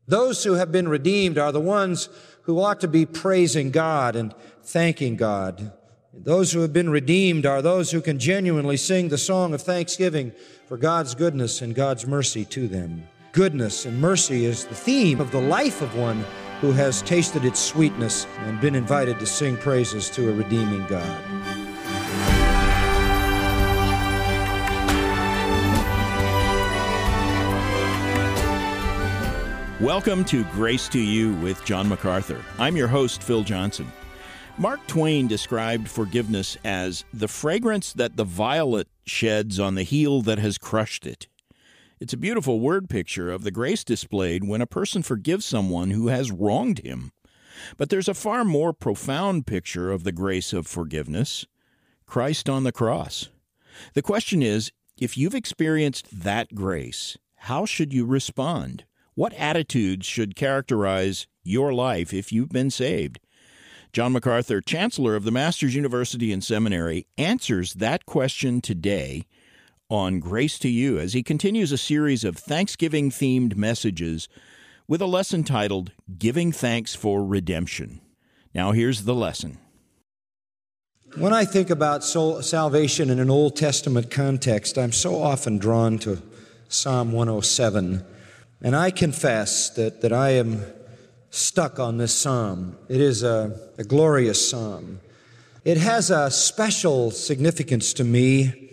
Those who have been redeemed are the ones who ought to be praising God and thanking God. Those who have been redeemed are those who can genuinely sing the song of thanksgiving for God's goodness and God's mercy to them. Goodness and mercy is the theme of the life of one who has tasted its sweetness and been invited to sing praises to a redeeming God. Welcome to Grace to You with John MacArthur. I'm your host, Phil Johnson. Mark Twain described forgiveness as the fragrance that the violet sheds on the heel that has crushed it. It's a beautiful word picture of the grace displayed when a person forgives someone who has wronged him. But there's a far more profound picture of the grace of forgiveness: Christ on the cross. The question is, if you've experienced that grace, how should you respond? What attitudes should characterize your life if you've been saved? John MacArthur, Chancellor of the Masters University and Seminary, answers that question today on Grace to You as he continues a series of Thanksgiving-themed messages with a lesson titled Giving Thanks for Redemption. Now here's the lesson. When I think about salvation in an Old Testament context, I'm so often drawn to Psalm 107. And I confess that I am stuck on this psalm. It is a glorious psalm. It has a special significance to me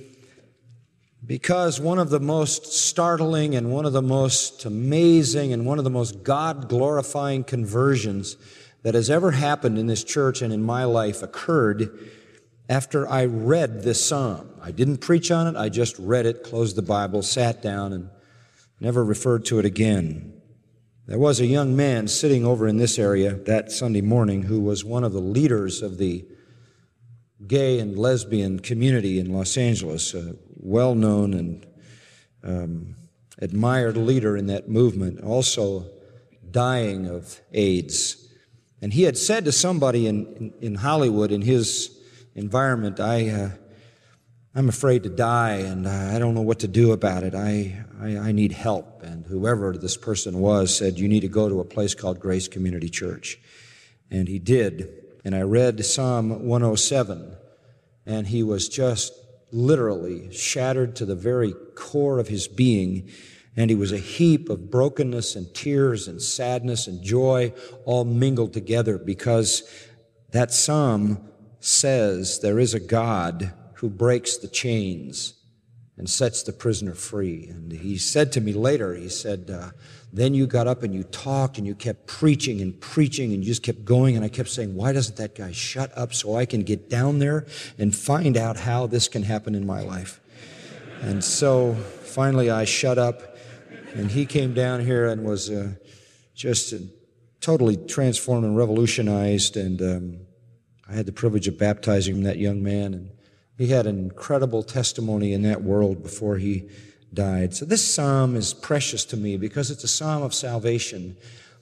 because one of the most startling and one of the most amazing and one of the most God-glorifying conversions that has ever happened in this church and in my life occurred after I read this psalm. I didn't preach on it. I just read it, closed the Bible, sat down, and never referred to it again. There was a young man sitting over in this area that Sunday morning who was one of the leaders of the gay and lesbian community in Los Angeles, a well-known and admired leader in that movement, also dying of AIDS. And he had said to somebody in Hollywood, in his environment, I'm afraid to die, and I don't know what to do about it. I need help. And whoever this person was said, you need to go to a place called Grace Community Church. And he did. And I read Psalm 107, and he was just literally shattered to the very core of his being. And he was a heap of brokenness and tears and sadness and joy all mingled together, because that psalm says there is a God who breaks the chains and sets the prisoner free. And he said to me later, he said, then you got up and you talked and you kept preaching and preaching and you just kept going. And I kept saying, why doesn't that guy shut up so I can get down there and find out how this can happen in my life? And so finally I shut up, and he came down here and was just totally transformed and revolutionized. And I had the privilege of baptizing that young man, and he had an incredible testimony in that world before he died. So this psalm is precious to me because it's a psalm of salvation.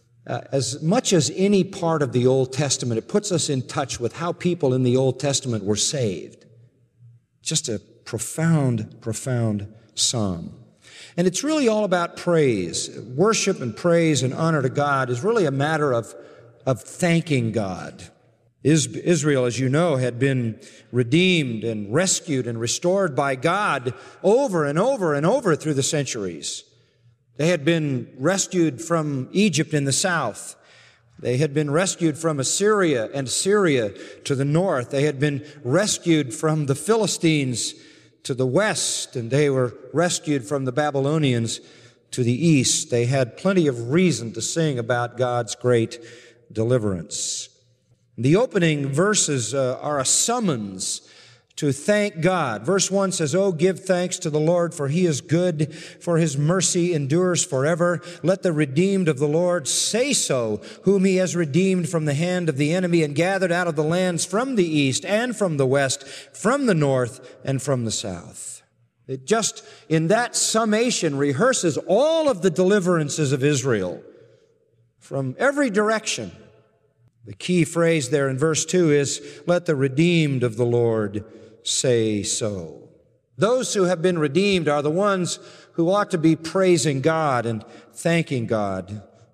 As much as any part of the Old Testament, it puts us in touch with how people in the Old Testament were saved. Just a profound, profound psalm. And it's really all about praise. Worship and praise and honor to God is really a matter of thanking God. Israel, as you know, had been redeemed and rescued and restored by God over and over and over through the centuries. They had been rescued from Egypt in the south. They had been rescued from Assyria and Syria to the north. They had been rescued from the Philistines to the west, and they were rescued from the Babylonians to the east. They had plenty of reason to sing about God's great deliverance. The opening verses are a summons to thank God. Verse 1 says, "Oh, give thanks to the Lord, for He is good, for His mercy endures forever. Let the redeemed of the Lord say so, whom He has redeemed from the hand of the enemy and gathered out of the lands from the east and from the west, from the north and from the south." It just, in that summation, rehearses all of the deliverances of Israel from every direction. The key phrase there in verse 2 is, "Let the redeemed of the Lord say so." Those who have been redeemed are the ones who ought to be praising God and thanking God.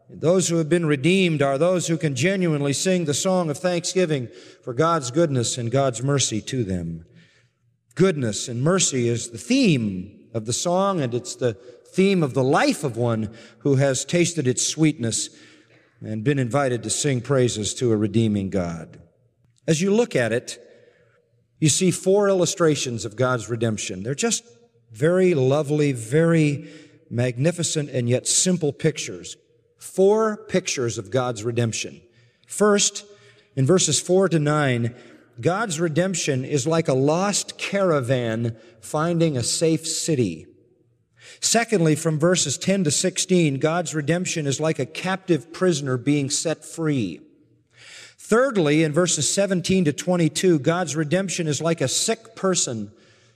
Those who have been redeemed are those who can genuinely sing the song of thanksgiving for God's goodness and God's mercy to them. Goodness and mercy is the theme of the song, and it's the theme of the life of one who has tasted its sweetness and been invited to sing praises to a redeeming God. As you look at it, you see 4 illustrations of God's redemption. They're just very lovely, very magnificent, and yet simple pictures. 4 pictures of God's redemption. First, in verses 4 to 9, God's redemption is like a lost caravan finding a safe city. Secondly, from verses 10 to 16, God's redemption is like a captive prisoner being set free. Thirdly, in verses 17 to 22, God's redemption is like a sick person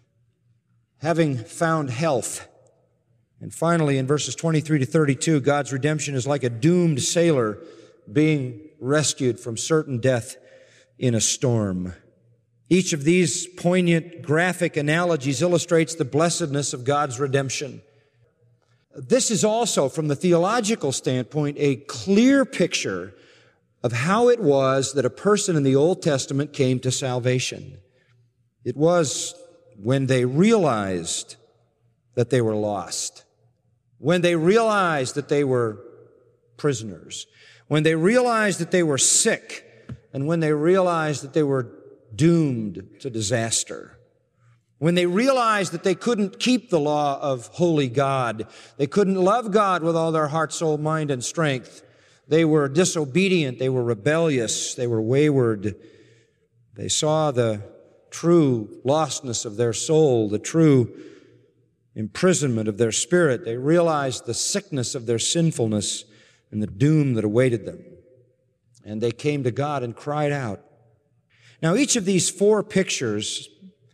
having found health. And finally, in verses 23 to 32, God's redemption is like a doomed sailor being rescued from certain death in a storm. Each of these poignant graphic analogies illustrates the blessedness of God's redemption. This is also, from the theological standpoint, a clear picture of how it was that a person in the Old Testament came to salvation. It was when they realized that they were lost, when they realized that they were prisoners, when they realized that they were sick, and when they realized that they were doomed to disaster. When they realized that they couldn't keep the law of holy God, they couldn't love God with all their heart, soul, mind, and strength. They were disobedient, they were rebellious, they were wayward. They saw the true lostness of their soul, the true imprisonment of their spirit. They realized the sickness of their sinfulness and the doom that awaited them. And they came to God and cried out. Now, each of these 4 pictures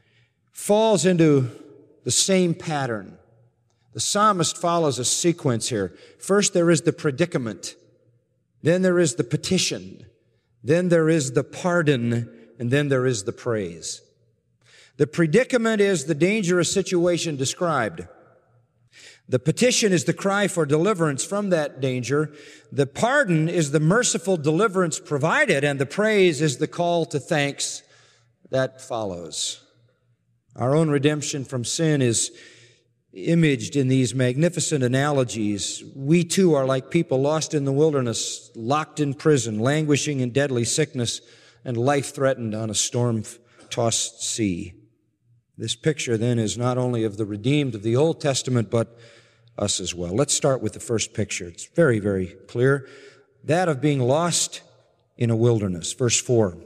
falls into the same pattern. The psalmist follows a sequence here. First, there is the predicament. Then there is the petition. Then there is the pardon. And then there is the praise. The predicament is the dangerous situation described. The petition is the cry for deliverance from that danger. The pardon is the merciful deliverance provided, and the praise is the call to thanks that follows. Our own redemption from sin is imaged in these magnificent analogies. We too are like people lost in the wilderness, locked in prison, languishing in deadly sickness, and life threatened on a storm-tossed sea. This picture then is not only of the redeemed of the Old Testament, but us as well. Let's start with the first picture. It's very, very clear. That of being lost in a wilderness. Verse 4.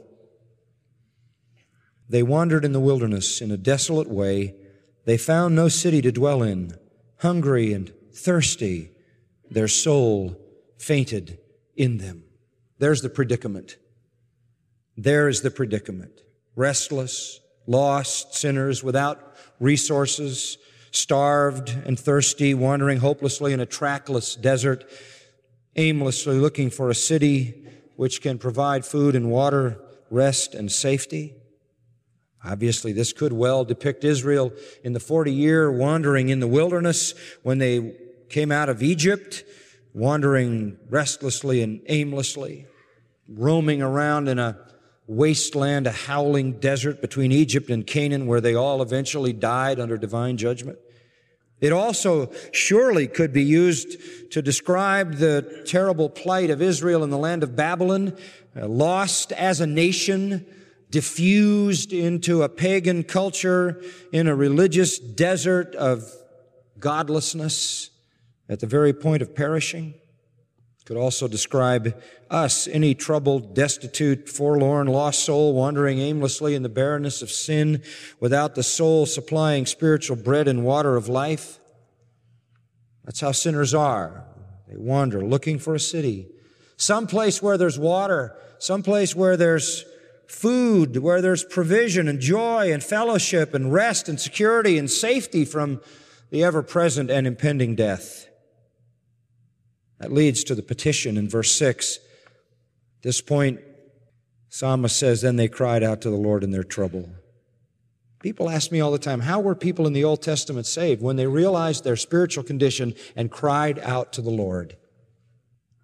They wandered in the wilderness in a desolate way. They found no city to dwell in. Hungry and thirsty, their soul fainted in them. There's the predicament. There is the predicament. Restless, lost sinners without resources, starved and thirsty, wandering hopelessly in a trackless desert, aimlessly looking for a city which can provide food and water, rest and safety. Obviously, this could well depict Israel in the 40-year wandering in the wilderness when they came out of Egypt, wandering restlessly and aimlessly, roaming around in a wasteland, a howling desert between Egypt and Canaan, where they all eventually died under divine judgment. It also surely could be used to describe the terrible plight of Israel in the land of Babylon, lost as a nation, diffused into a pagan culture in a religious desert of godlessness at the very point of perishing. Could also describe us, any troubled, destitute, forlorn, lost soul wandering aimlessly in the barrenness of sin without the soul supplying spiritual bread and water of life. That's how sinners are. They wander looking for a city, someplace where there's water, someplace where there's food, where there's provision and joy and fellowship and rest and security and safety from the ever-present and impending death. That leads to the petition in verse 6. At this point, psalmist says, then they cried out to the Lord in their trouble. People ask me all the time, how were people in the Old Testament saved? When they realized their spiritual condition and cried out to the Lord.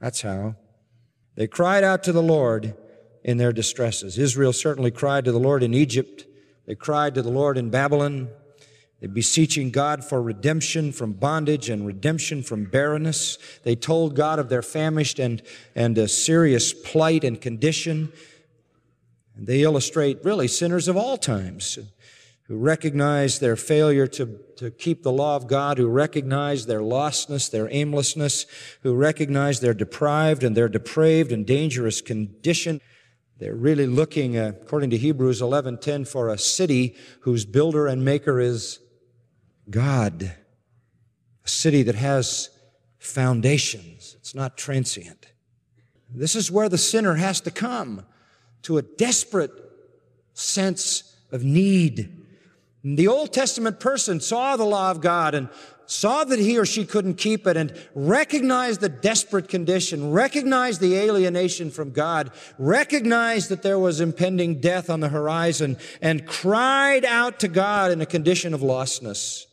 That's how. They cried out to the Lord in their distresses. Israel certainly cried to the Lord in Egypt. They cried to the Lord in Babylon. They beseeching God for redemption from bondage and redemption from barrenness. They told God of their famished and a serious plight and condition. And they illustrate really sinners of all times who recognize their failure to keep the law of God, who recognize their lostness, their aimlessness, who recognize their deprived and their depraved and dangerous condition. They're really looking, according to Hebrews 11:10, for a city whose builder and maker is God. A city that has foundations. It's not transient. This is where the sinner has to come, to a desperate sense of need. The Old Testament person saw the law of God and saw that he or she couldn't keep it and recognized the desperate condition, recognized the alienation from God, recognized that there was impending death on the horizon, and cried out to God in a condition of lostness.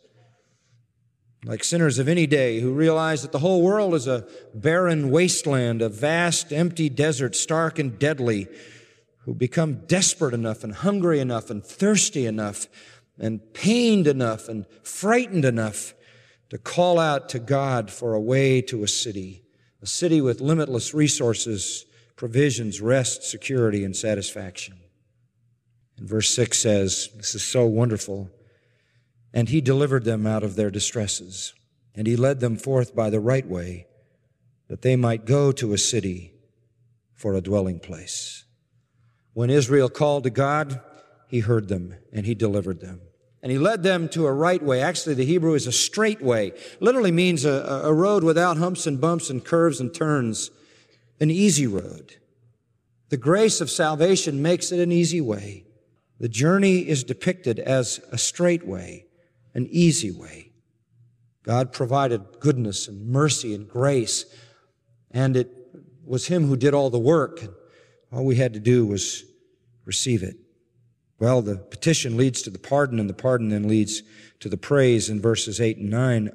Like sinners of any day who realize that the whole world is a barren wasteland, a vast, empty desert, stark and deadly, who become desperate enough and hungry enough and thirsty enough and pained enough and frightened enough to call out to God for a way to a city with limitless resources, provisions, rest, security, and satisfaction. And verse 6 says, this is so wonderful, and he delivered them out of their distresses, and he led them forth by the right way, that they might go to a city for a dwelling place. When Israel called to God, he heard them, and he delivered them. And he led them to a right way. Actually, the Hebrew is a straight way. Literally means a road without humps and bumps and curves and turns. An easy road. The grace of salvation makes it an easy way. The journey is depicted as a straight way, an easy way. God provided goodness and mercy and grace, and it was him who did all the work. All we had to do was receive it. Well, the petition leads to the pardon, and the pardon then leads to the praise in verses 8 and 9.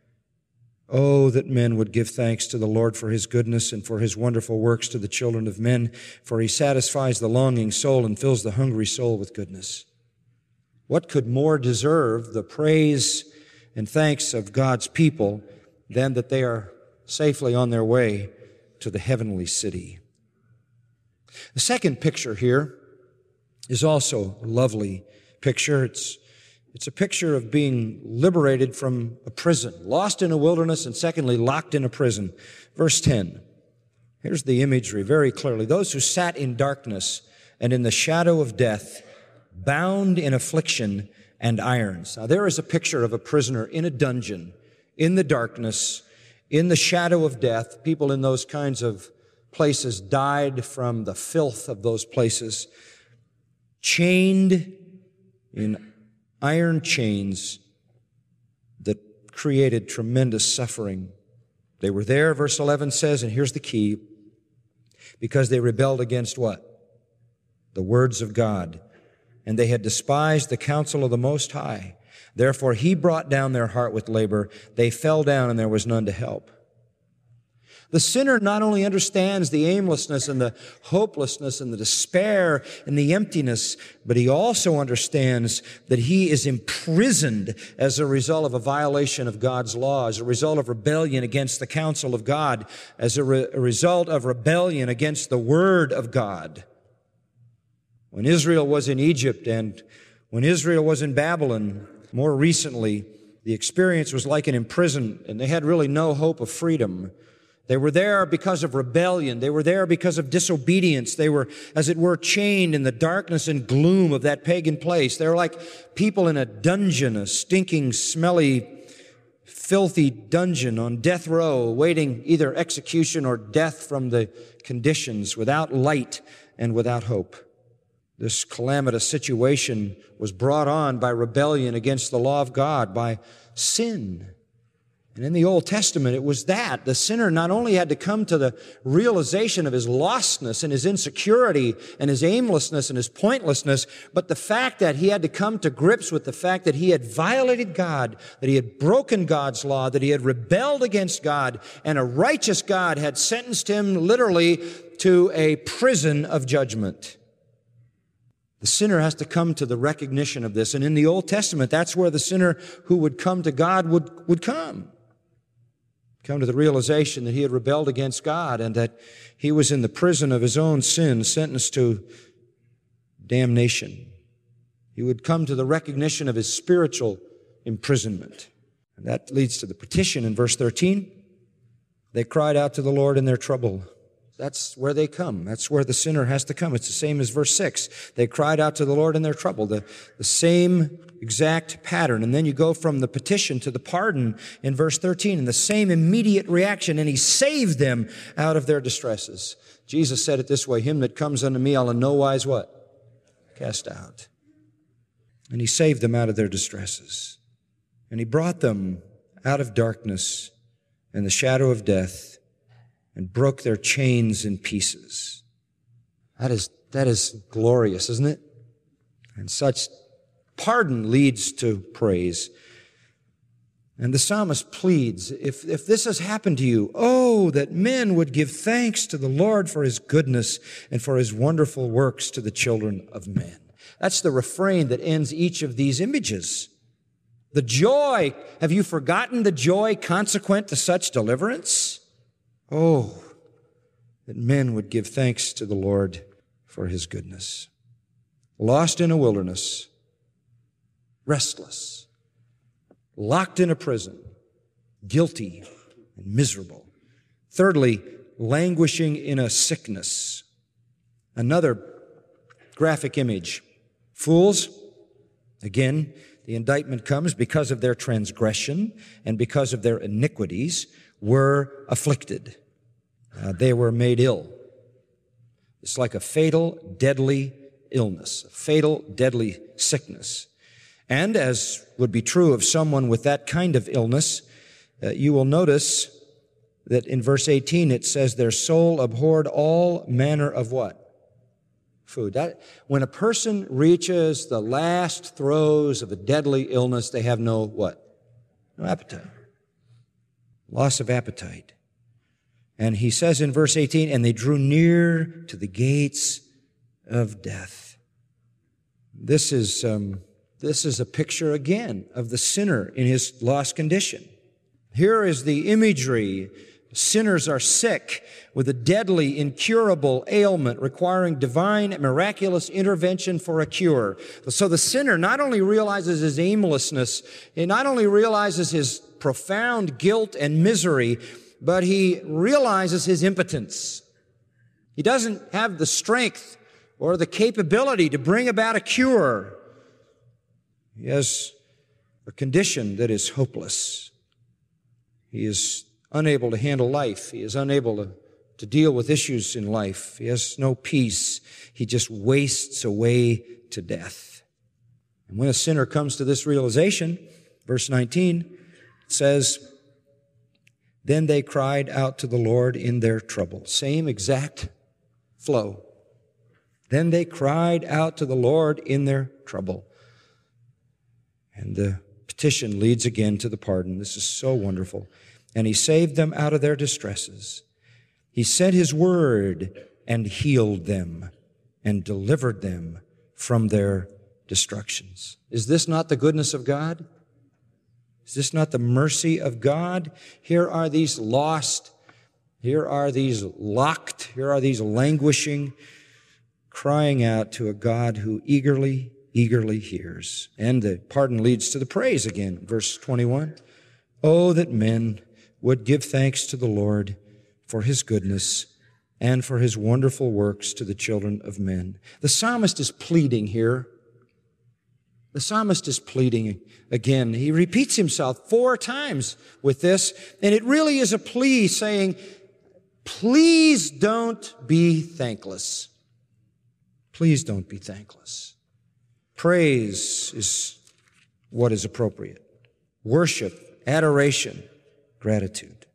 Oh, that men would give thanks to the Lord for his goodness and for his wonderful works to the children of men, for he satisfies the longing soul and fills the hungry soul with goodness. What could more deserve the praise and thanks of God's people than that they are safely on their way to the heavenly city? The second picture here is also a lovely picture. It's a picture of being liberated from a prison, lost in a wilderness, and secondly, locked in a prison. Verse 10. Here's the imagery very clearly. Those who sat in darkness and in the shadow of death, bound in affliction and irons. Now, there is a picture of a prisoner in a dungeon, in the darkness, in the shadow of death. People in those kinds of places died from the filth of those places, chained in iron chains that created tremendous suffering. They were there, verse 11 says, and here's the key, because they rebelled against what? The words of God. And they had despised the counsel of the Most High. Therefore he brought down their heart with labor. They fell down, and there was none to help. The sinner not only understands the aimlessness and the hopelessness and the despair and the emptiness, but he also understands that he is imprisoned as a result of a violation of God's law, as a result of rebellion against the counsel of God, as a result of rebellion against the Word of God. When Israel was in Egypt and when Israel was in Babylon, more recently, the experience was like an imprisonment, and they had really no hope of freedom. They were there because of rebellion. They were there because of disobedience. They were, as it were, chained in the darkness and gloom of that pagan place. They were like people in a dungeon, a stinking, smelly, filthy dungeon on death row, awaiting either execution or death from the conditions, without light and without hope. This calamitous situation was brought on by rebellion against the law of God, by sin. And in the Old Testament, it was that. The sinner not only had to come to the realization of his lostness and his insecurity and his aimlessness and his pointlessness, but the fact that he had to come to grips with the fact that he had violated God, that he had broken God's law, that he had rebelled against God, and a righteous God had sentenced him literally to a prison of judgment. The sinner has to come to the recognition of this. And in the Old Testament, that's where the sinner who would come to God would come to the realization that he had rebelled against God and that he was in the prison of his own sin, sentenced to damnation. He would come to the recognition of his spiritual imprisonment. And that leads to the petition in verse 13. They cried out to the Lord in their trouble. That's where they come. That's where the sinner has to come. It's the same as verse 6. They cried out to the Lord in their trouble. The same exact pattern. And then you go from the petition to the pardon in verse 13, and the same immediate reaction, and he saved them out of their distresses. Jesus said it this way, him that comes unto me, I'll in no wise what? Cast out. And he saved them out of their distresses. And he brought them out of darkness and the shadow of death, and broke their chains in pieces. That is glorious, isn't it? And such pardon leads to praise. And the psalmist pleads, if this has happened to you, oh, that men would give thanks to the Lord for his goodness and for his wonderful works to the children of men. That's the refrain that ends each of these images. The joy, have you forgotten the joy consequent to such deliverance? Oh, that men would give thanks to the Lord for his goodness. Lost in a wilderness, restless, locked in a prison, guilty and miserable. Thirdly, languishing in a sickness. Another graphic image. Fools, again, the indictment comes because of their transgression and because of their iniquities, were afflicted. They were made ill. It's like a fatal, deadly illness, a fatal, deadly sickness. And as would be true of someone with that kind of illness, you will notice that in verse 18 it says their soul abhorred all manner of what? Food. When a person reaches the last throes of a deadly illness, they have no what? No appetite. Loss of appetite. And he says in verse 18, and they drew near to the gates of death. This is a picture again of the sinner in his lost condition. Here is the imagery. Sinners are sick with a deadly, incurable ailment requiring divine and miraculous intervention for a cure. So the sinner not only realizes his aimlessness, he not only realizes his profound guilt and misery, but he realizes his impotence. He doesn't have the strength or the capability to bring about a cure. He has a condition that is hopeless. He is unable to handle life. He is unable to deal with issues in life. He has no peace. He just wastes away to death. And when a sinner comes to this realization, verse 19, it says, then they cried out to the Lord in their trouble. Same exact flow. Then they cried out to the Lord in their trouble. And the petition leads again to the pardon. This is so wonderful. And he saved them out of their distresses. He sent his word and healed them and delivered them from their destructions. Is this not the goodness of God? Is this not the mercy of God? Here are these lost, here are these locked, here are these languishing, crying out to a God who eagerly hears. And the pardon leads to the praise again. Verse 21. Oh, that men would give thanks to the Lord for his goodness and for his wonderful works to the children of men. The psalmist is pleading here. The psalmist is pleading again. He repeats himself 4 times with this, and it really is a plea saying, please don't be thankless. Please don't be thankless. Praise is what is appropriate. Worship, adoration gratitude.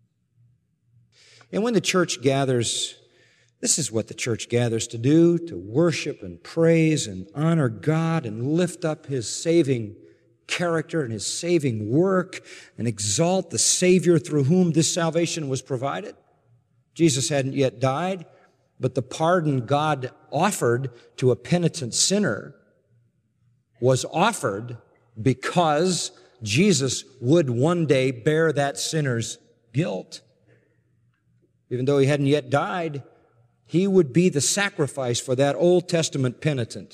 And when the church gathers, this is what the church gathers to do, to worship and praise and honor God and lift up His saving character and His saving work and exalt the Savior through whom this salvation was provided. Jesus hadn't yet died, but the pardon God offered to a penitent sinner was offered because Jesus would one day bear that sinner's guilt. Even though He hadn't yet died, He would be the sacrifice for that Old Testament penitent.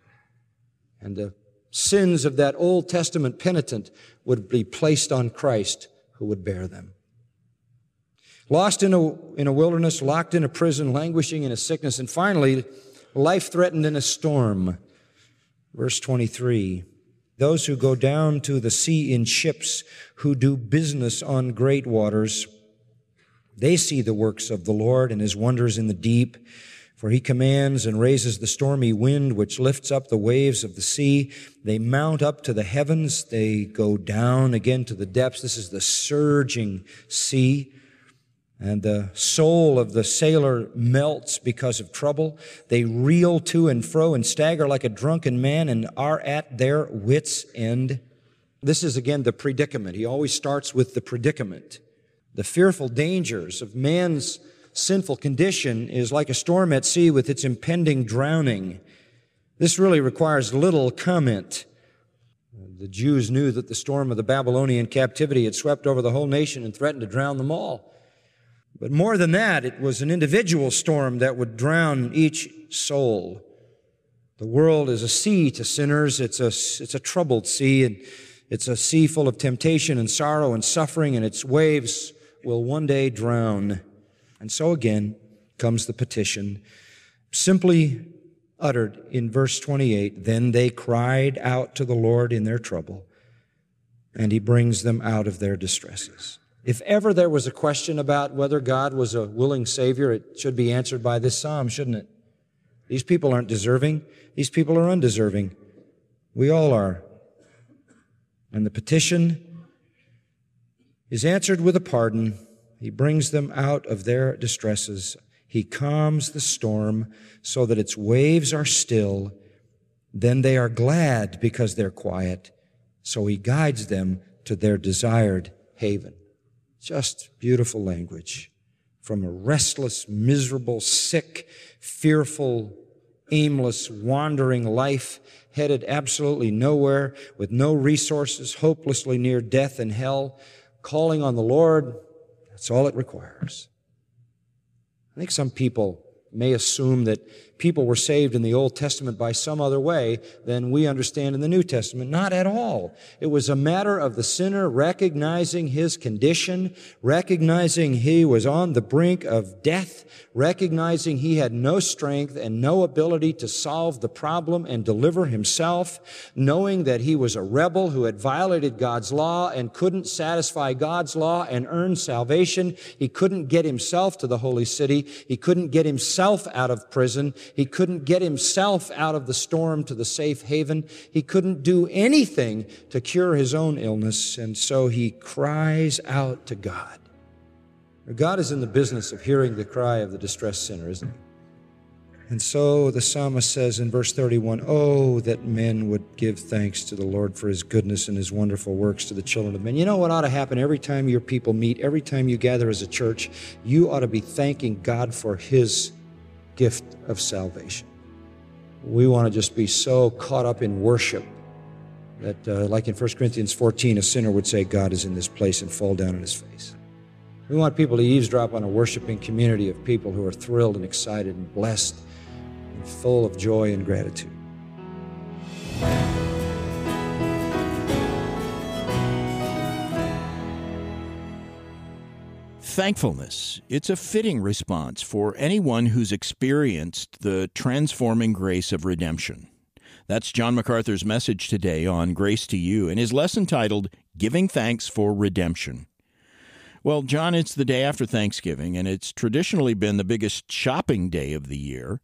And the sins of that Old Testament penitent would be placed on Christ, who would bear them. Lost in a wilderness, locked in a prison, languishing in a sickness, and finally, life threatened in a storm. Verse 23, those who go down to the sea in ships, who do business on great waters, they see the works of the Lord and His wonders in the deep. For He commands and raises the stormy wind, which lifts up the waves of the sea. They mount up to the heavens. They go down again to the depths. This is the surging sea. And the soul of the sailor melts because of trouble. They reel to and fro and stagger like a drunken man and are at their wits' end. This is again the predicament. He always starts with the predicament. The fearful dangers of man's sinful condition is like a storm at sea with its impending drowning. This really requires little comment. The Jews knew that the storm of the Babylonian captivity had swept over the whole nation and threatened to drown them all. But more than that, it was an individual storm that would drown each soul. The world is a sea to sinners. It's a troubled sea, and it's a sea full of temptation and sorrow and suffering, and its waves will one day drown. And so again comes the petition, simply uttered in verse 28, then they cried out to the Lord in their trouble, and He brings them out of their distresses. If ever there was a question about whether God was a willing Savior, it should be answered by this psalm, shouldn't it? These people aren't deserving. These people are undeserving. We all are. And the petition is answered with a pardon. He brings them out of their distresses. He calms the storm so that its waves are still. Then they are glad because they're quiet. So He guides them to their desired haven. Just beautiful language. From a restless, miserable, sick, fearful, aimless, wandering life, headed absolutely nowhere, with no resources, hopelessly near death and hell, calling on the Lord, that's all it requires. I think some people may assume that people were saved in the Old Testament by some other way than we understand in the New Testament. Not at all. It was a matter of the sinner recognizing his condition, recognizing he was on the brink of death, recognizing he had no strength and no ability to solve the problem and deliver himself, knowing that he was a rebel who had violated God's law and couldn't satisfy God's law and earn salvation. He couldn't get himself to the holy city. He couldn't get himself out of prison. He couldn't get himself out of the storm to the safe haven. He couldn't do anything to cure his own illness, and so he cries out to God. God is in the business of hearing the cry of the distressed sinner, isn't He? And so the psalmist says in verse 31, oh, that men would give thanks to the Lord for His goodness and His wonderful works to the children of men. You know what ought to happen every time your people meet, every time you gather as a church? You ought to be thanking God for His gift of salvation. We want to just be so caught up in worship that, like in 1 Corinthians 14, a sinner would say, God is in this place, and fall down on his face. We want people to eavesdrop on a worshiping community of people who are thrilled and excited and blessed and full of joy and gratitude. Thankfulness. It's a fitting response for anyone who's experienced the transforming grace of redemption. That's John MacArthur's message today on Grace to You and his lesson titled, Giving Thanks for Redemption. Well, John, it's the day after Thanksgiving, and it's traditionally been the biggest shopping day of the year.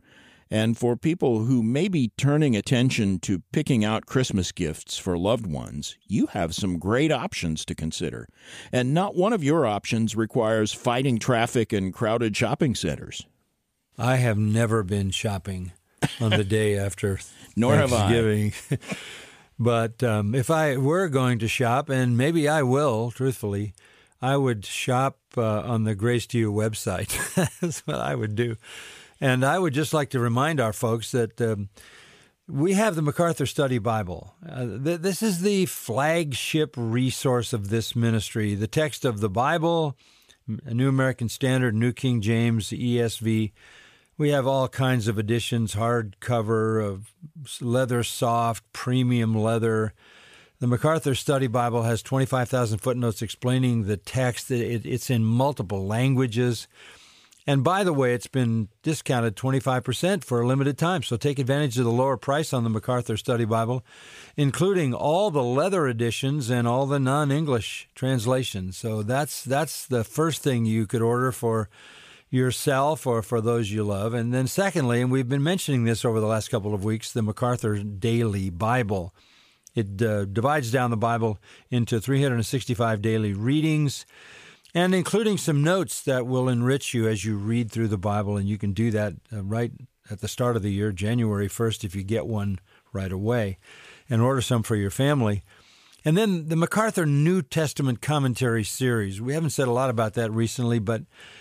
And for people who may be turning attention to picking out Christmas gifts for loved ones, you have some great options to consider. And not one of your options requires fighting traffic and crowded shopping centers. I have never been shopping on the day after Nor have I. Thanksgiving. But if I were going to shop, and maybe I will, truthfully, I would shop on the Grace to You website. That's what I would do. And I would just like to remind our folks that we have the MacArthur Study Bible. This is the flagship resource of this ministry. The text of the Bible, a New American Standard, New King James, ESV. We have all kinds of editions, hardcover, of leather soft, premium leather. The MacArthur Study Bible has 25,000 footnotes explaining the text. It's in multiple languages. And by the way, it's been discounted 25% for a limited time. So take advantage of the lower price on the MacArthur Study Bible, including all the leather editions and all the non-English translations. So that's the first thing you could order for yourself or for those you love. And then secondly, and we've been mentioning this over the last couple of weeks, the MacArthur Daily Bible. It divides down the Bible into 365 daily readings, and including some notes that will enrich you as you read through the Bible. And you can do that right at the start of the year, January 1st, if you get one right away, and order some for your family. And then the MacArthur New Testament Commentary Series. We haven't said a lot about that recently, but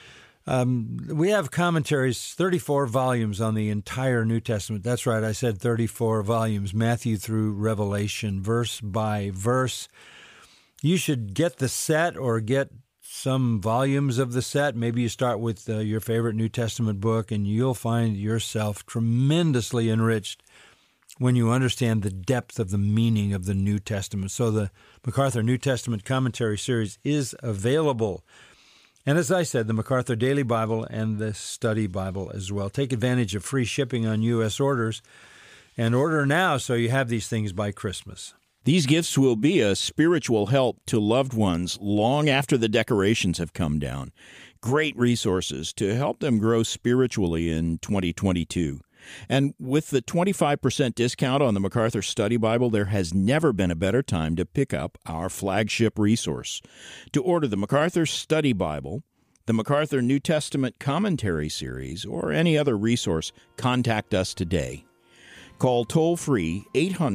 we have commentaries, 34 volumes on the entire New Testament. That's right, I said 34 volumes, Matthew through Revelation, verse by verse. You should get the set or get some volumes of the set. Maybe you start with your favorite New Testament book, and you'll find yourself tremendously enriched when you understand the depth of the meaning of the New Testament. So the MacArthur New Testament Commentary Series is available. And as I said, the MacArthur Daily Bible and the Study Bible as well. Take advantage of free shipping on U.S. orders, and order now so you have these things by Christmas. These gifts will be a spiritual help to loved ones long after the decorations have come down. Great resources to help them grow spiritually in 2022. And with the 25% discount on the MacArthur Study Bible, there has never been a better time to pick up our flagship resource. To order the MacArthur Study Bible, the MacArthur New Testament Commentary Series, or any other resource, contact us today. Call toll-free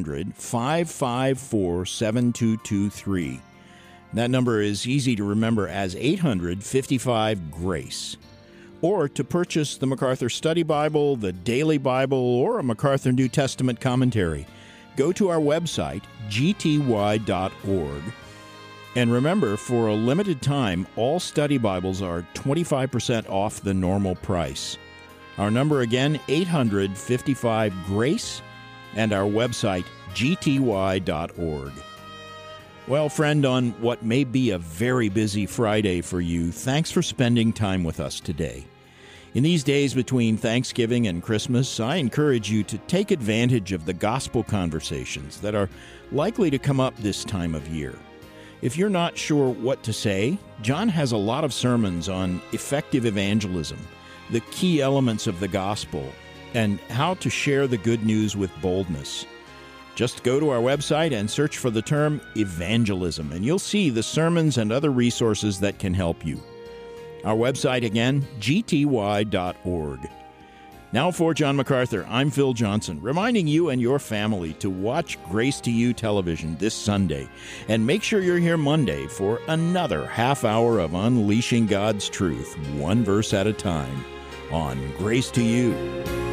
800-554-7223. That number is easy to remember as 800-55-GRACE. Or to purchase the MacArthur Study Bible, the Daily Bible, or a MacArthur New Testament commentary, go to our website, gty.org. And remember, for a limited time, all study Bibles are 25% off the normal price. Our number again, 800-55-GRACE, and our website, gty.org. Well, friend, on what may be a very busy Friday for you, thanks for spending time with us today. In these days between Thanksgiving and Christmas, I encourage you to take advantage of the gospel conversations that are likely to come up this time of year. If you're not sure what to say, John has a lot of sermons on effective evangelism, the key elements of the gospel, and how to share the good news with boldness. Just go to our website and search for the term evangelism, and you'll see the sermons and other resources that can help you. Our website again, gty.org. Now for John MacArthur, I'm Phil Johnson, reminding you and your family to watch Grace to You television this Sunday, and make sure you're here Monday for another half hour of unleashing God's truth, one verse at a time, on Grace to You.